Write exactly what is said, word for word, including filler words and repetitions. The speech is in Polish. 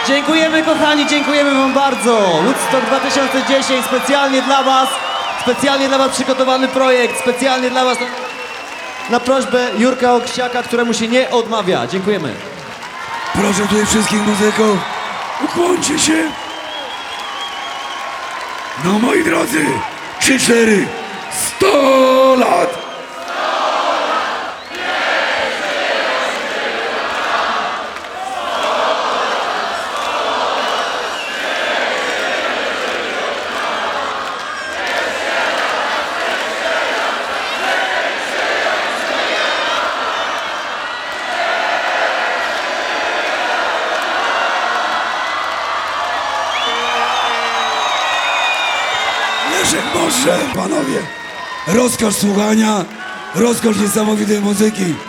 Dziękujemy kochani, dziękujemy wam bardzo. Woodstock dwa tysiące dziesięć specjalnie dla was, specjalnie dla was przygotowany projekt, specjalnie dla was na, na prośbę Jurka Oksiaka, któremu się nie odmawia. Dziękujemy. Proszę tutaj wszystkich muzyków, ukłońcie się. No moi drodzy, trzy, cztery, sto lat! Leszek Boże, panowie, rozkosz słuchania, rozkosz niesamowitej muzyki.